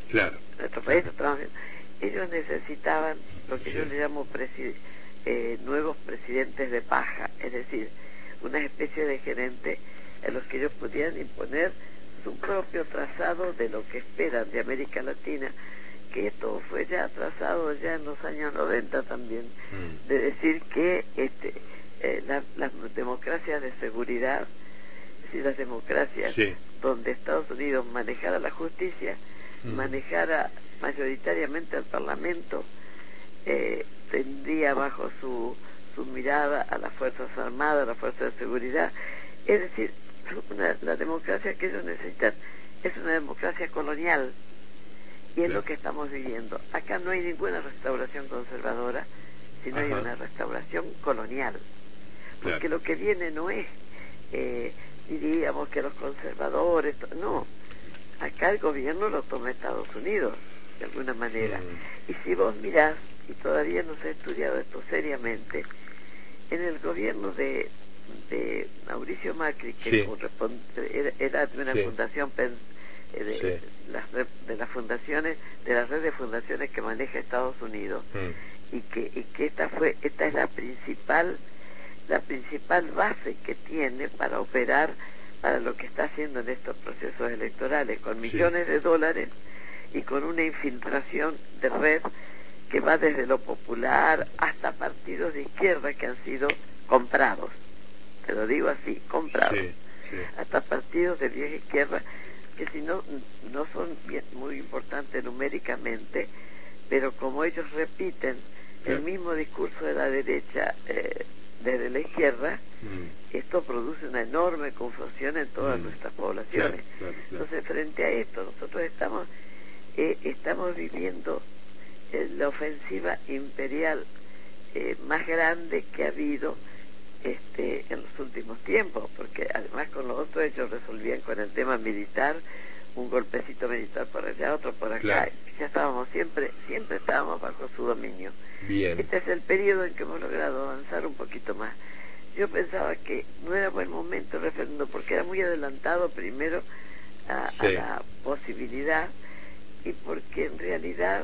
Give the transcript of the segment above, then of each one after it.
Claro. Nuestro país estaba bien. Ellos necesitaban lo que yo le llamo nuevos presidentes de paja, es decir, una especie de gerente en los que ellos pudieran imponer su propio trazado de lo que esperan de América Latina, que esto fue ya trazado ya en los años 90 también, de decir que las democracias de seguridad, es decir, las democracias donde Estados Unidos manejara la justicia, manejara mayoritariamente al Parlamento, tendría bajo su mirada a las Fuerzas Armadas, a las Fuerzas de Seguridad. Es decir, la democracia que ellos necesitan es una democracia colonial, y es lo que estamos viviendo. Acá no hay ninguna restauración conservadora, sino hay una restauración colonial, porque lo que viene no es, diríamos que los conservadores, no, acá el gobierno lo toma Estados Unidos, de alguna manera. Y si vos mirás, y todavía no se ha estudiado esto seriamente, en el gobierno de Mauricio Macri, que era de una fundación de las fundaciones, de la red de fundaciones que maneja Estados Unidos, y que esta es la principal base que tiene para operar para lo que está haciendo en estos procesos electorales, con millones de dólares y con una infiltración de red que va desde lo popular hasta partidos de izquierda que han sido comprados, te lo digo así, comprados, hasta partidos de vieja izquierda que si no son muy importantes numéricamente, pero como ellos repiten el mismo discurso de la derecha desde la izquierda, esto produce una enorme confusión en todas nuestras poblaciones. Entonces, frente a esto, nosotros estamos viviendo la ofensiva imperial más grande que ha habido en los últimos tiempos, porque además con los otros ellos resolvían con el tema militar, un golpecito militar por allá, otro por acá, ya estábamos siempre estábamos bajo su dominio. Este es el periodo en que hemos logrado avanzar un poquito más. Yo pensaba que no era buen momento el referéndum porque era muy adelantado primero a la posibilidad, y porque en realidad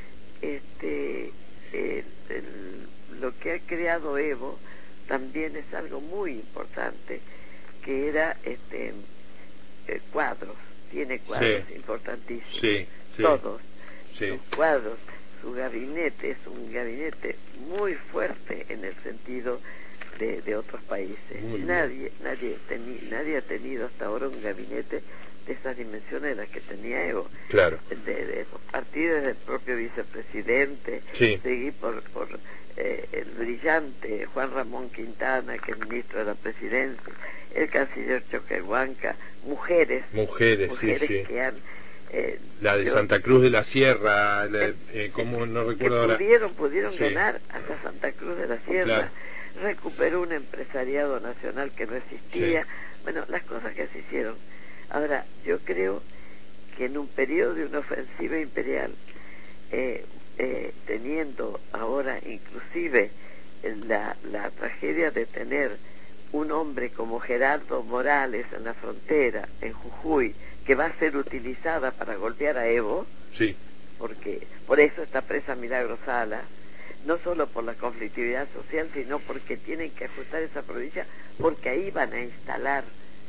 lo que ha creado Evo también es algo muy importante, que era cuadros, tiene cuadros importantísimos, todos sus cuadros, su gabinete es un gabinete muy fuerte en el sentido de otros países. Nadie ha tenido hasta ahora un gabinete de esas dimensiones de las que tenía Evo. De partir desde el propio vicepresidente, seguí por el brillante Juan Ramón Quintana, que es ministro de la presidencia, el canciller Choquehuanca, mujeres que han la de Santa Cruz de la Sierra, como no recuerdo ahora, pudieron ganar hasta Santa Cruz de la Sierra, recuperó un empresariado nacional que no existía, bueno, las cosas que se hicieron. Ahora, yo creo que en un periodo de una ofensiva imperial, teniendo ahora inclusive la tragedia de tener un hombre como Gerardo Morales en la frontera, en Jujuy, que va a ser utilizada para golpear a Evo, porque por eso está presa Milagro Sala, no solo por la conflictividad social, sino porque tienen que ajustar esa provincia, porque ahí van a instalar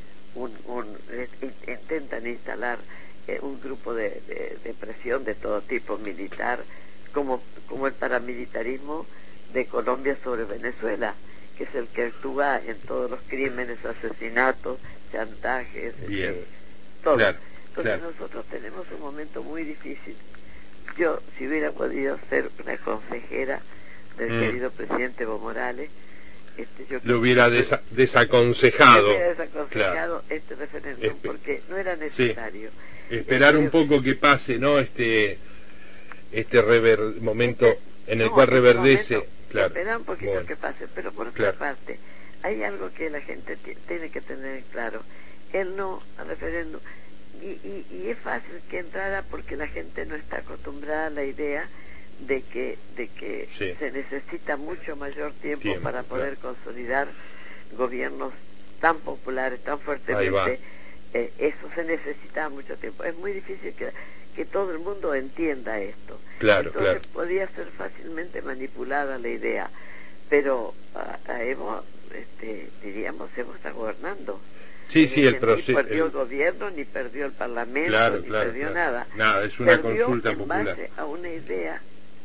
intentan instalar un grupo de presión de todo tipo militar, como el paramilitarismo de Colombia sobre Venezuela, que es el que actúa en todos los crímenes, asesinatos, chantajes, todo. Entonces nosotros tenemos un momento muy difícil. Yo, si hubiera podido ser una consejera del querido presidente Evo Morales, lo hubiera desaconsejado. Este referéndum, porque no era necesario. Esperar un poco que pase, ¿no? Este momento en el cual reverdece. Esperar un poquito que pase, pero por otra parte, hay algo que la gente tiene que tener claro. El no al referéndum, y es fácil que entrara porque la gente no está acostumbrada a la idea de que se necesita mucho mayor tiempo para poder consolidar gobiernos tan populares, tan fuertemente. Eso se necesita mucho tiempo. Es muy difícil que todo el mundo entienda esto. Claro, Entonces claro. podía ser fácilmente manipulada la idea, pero a Evo, diríamos, Evo está gobernando. Sí, sí, el proceso. Ni perdió el gobierno, ni perdió el parlamento, Claro, ni claro, perdió claro. nada. Nada, es una Perdió consulta en popular. base a una idea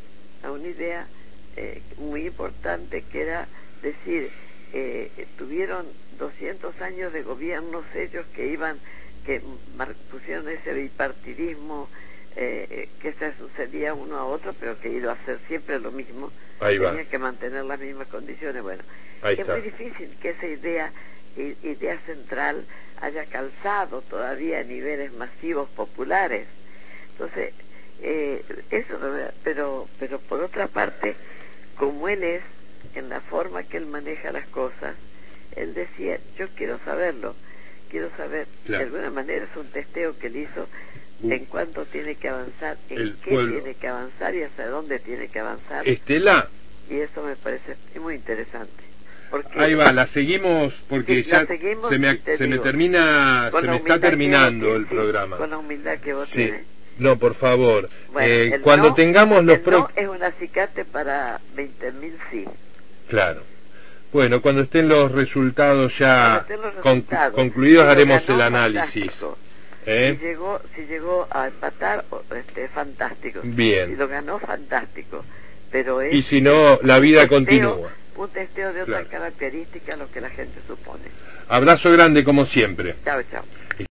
muy importante, que era decir, tuvieron 200 años de gobiernos ellos que pusieron ese bipartidismo, que se sucedía uno a otro, pero que iba a hacer siempre lo mismo. Ahí va. Tenía que mantener las mismas condiciones. Bueno, Ahí es está. muy difícil que esa idea central haya calzado todavía a niveles masivos populares. Entonces, eso, pero por otra parte, como él es, en la forma que él maneja las cosas, él decía, yo quiero saberlo, quiero saber. Claro. De alguna manera es un testeo que él hizo en cuánto tiene que avanzar, en qué pueblo. tiene que avanzar y hacia dónde tiene que avanzar. Estela, Y eso me parece muy interesante. Porque ahí va, la seguimos porque sí, ya la seguimos, se me digo, termina, con se la me está humildad que terminando vos el tienes, programa. con la humildad que vos Sí. tienes. No, por favor. Bueno, Cuando no, tengamos los no es un acicate para 20.000 sí. Claro. Bueno, cuando estén los resultados ya Cuando estén los resultados, concluidos, pero haremos el ganó análisis. fantástico. ¿Eh? Si llegó a empatar, fantástico. Bien. Si lo ganó, fantástico. Pero es Y si no, la vida continúa. Un testeo de otra Claro. característica a lo que la gente supone. Abrazo grande como siempre. Chao, chao.